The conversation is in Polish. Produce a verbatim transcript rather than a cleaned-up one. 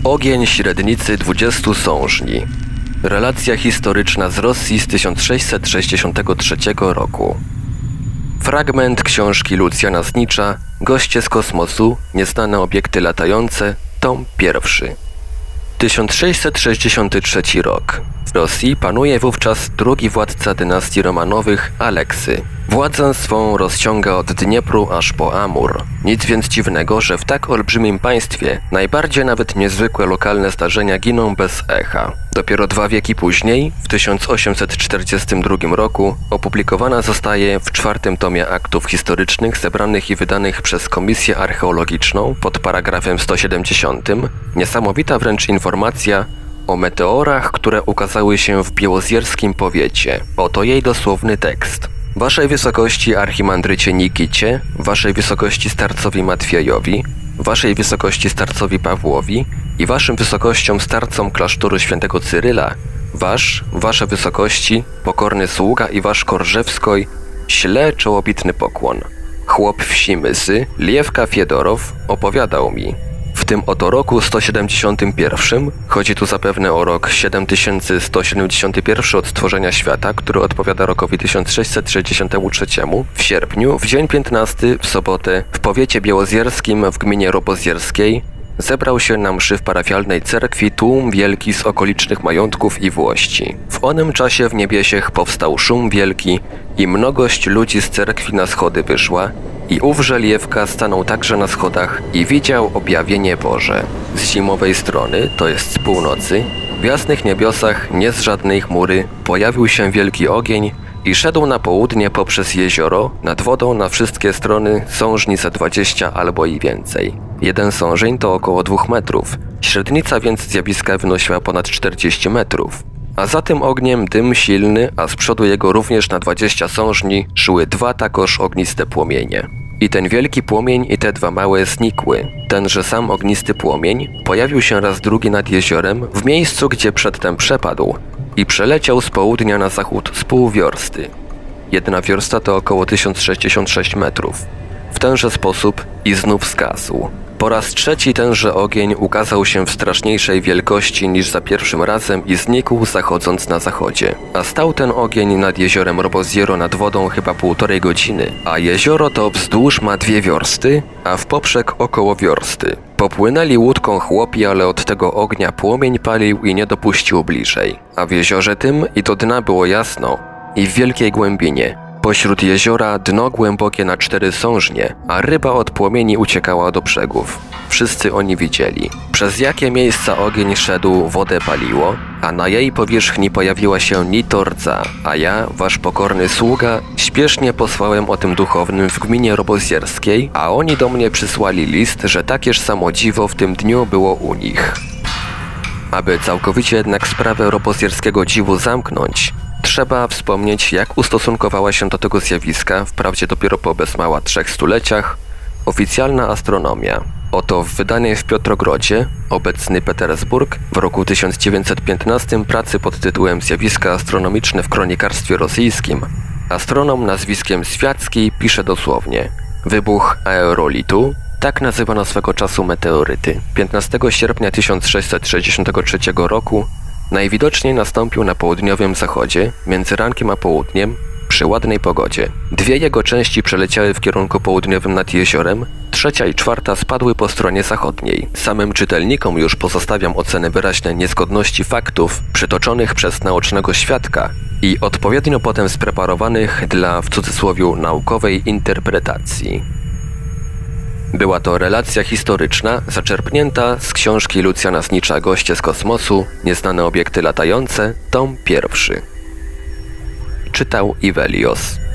Ogień średnicy dwudziestu sążni. Relacja historyczna z Rosji z tysiąc sześćset sześćdziesiątego trzeciego roku. Fragment książki Lucjana Znicza Goście z kosmosu, nieznane obiekty latające, tom pierwszy. tysiąc sześćset sześćdziesiąty trzeci rok. W Rosji panuje wówczas drugi władca dynastii Romanowych, Aleksy. Władzę swą rozciąga od Dniepru aż po Amur. Nic więc dziwnego, że w tak olbrzymim państwie najbardziej nawet niezwykłe lokalne zdarzenia giną bez echa. Dopiero dwa wieki później, w tysiąc osiemset czterdziestym drugim roku, opublikowana zostaje w czwartym tomie aktów historycznych zebranych i wydanych przez Komisję Archeologiczną pod paragrafem sto siedemdziesiątym niesamowita wręcz informacja o meteorach, które ukazały się w białozierskim powiecie. Oto jej dosłowny tekst. Waszej wysokości archimandrycie Nikicie, waszej wysokości starcowi Matwiejowi, waszej wysokości starcowi Pawłowi i waszym wysokościom starcom klasztoru świętego Cyryla, wasz, wasze wysokości, pokorny sługa i wasz Korżewskoj, śle czołobitny pokłon. Chłop wsi Mysy, Liewka Fiedorow, opowiadał mi. W tym oto roku sto siedemdziesiątym pierwszym, chodzi tu zapewne o rok siedem tysięcy sto siedemdziesiąty pierwszy od stworzenia świata, który odpowiada rokowi tysiąc sześćset sześćdziesiątemu trzeciemu, w sierpniu, w dzień piętnasty, w sobotę, w powiecie białozierskim w gminie Robozierskiej, zebrał się na mszy w parafialnej cerkwi tłum wielki z okolicznych majątków i włości. W onym czasie w niebiesiech powstał szum wielki i mnogość ludzi z cerkwi na schody wyszła, i ówże Liewka stanął także na schodach i widział objawienie Boże. Z zimowej strony, to jest z północy, w jasnych niebiosach, nie z żadnej chmury, pojawił się wielki ogień i szedł na południe poprzez jezioro, nad wodą na wszystkie strony sążni ze dwadzieścia albo i więcej. Jeden sążeń to około dwóch metrów, średnica więc zjawiska wynosiła ponad czterdzieści metrów. A za tym ogniem dym silny, a z przodu jego również na dwadzieścia sążni szły dwa takoż ogniste płomienie. I ten wielki płomień i te dwa małe znikły. Tenże sam ognisty płomień pojawił się raz drugi nad jeziorem, w miejscu, gdzie przedtem przepadł, i przeleciał z południa na zachód z pół wiorsty. Jedna wiorsta to około tysiąc sześćdziesiąt sześć metrów. W tenże sposób i znów zgasł. Po raz trzeci tenże ogień ukazał się w straszniejszej wielkości niż za pierwszym razem i znikł zachodząc na zachodzie. A stał ten ogień nad jeziorem Roboziero nad wodą chyba półtorej godziny, a jezioro to wzdłuż ma dwie wiorsty, a w poprzek około wiorsty. Popłynęli łódką chłopi, ale od tego ognia płomień palił i nie dopuścił bliżej. A w jeziorze tym i do dna było jasno i w wielkiej głębinie. Pośród jeziora dno głębokie na cztery sążnie, a ryba od płomieni uciekała do brzegów. Wszyscy oni widzieli. Przez jakie miejsca ogień szedł, wodę paliło, a na jej powierzchni pojawiła się nito rdza, a ja, wasz pokorny sługa, śpiesznie posłałem o tym duchownym w gminie Robozierskiej, a oni do mnie przysłali list, że takież samo dziwo w tym dniu było u nich. Aby całkowicie jednak sprawę robozierskiego dziwu zamknąć, trzeba wspomnieć, jak ustosunkowała się do tego zjawiska, wprawdzie dopiero po bezmała trzech stuleciach, oficjalna astronomia. Oto w wydanej w Piotrogrodzie, obecny Petersburg, w roku tysiąc dziewięćset piętnastym pracy pod tytułem Zjawiska astronomiczne w kronikarstwie rosyjskim, astronom nazwiskiem Świacki pisze dosłownie: wybuch aerolitu, tak nazywano swego czasu meteoryty, piętnastego sierpnia tysiąc sześćset sześćdziesiątego trzeciego roku najwidoczniej nastąpił na południowym zachodzie, między rankiem a południem, przy ładnej pogodzie. Dwie jego części przeleciały w kierunku południowym nad jeziorem, trzecia i czwarta spadły po stronie zachodniej. Samym czytelnikom już pozostawiam ocenę wyraźnej niezgodności faktów przytoczonych przez naocznego świadka i odpowiednio potem spreparowanych dla, w cudzysłowie, naukowej interpretacji. Była to relacja historyczna zaczerpnięta z książki Lucjana Znicza Goście z kosmosu, nieznane obiekty latające, tom pierwszy. Czytał Iwelios.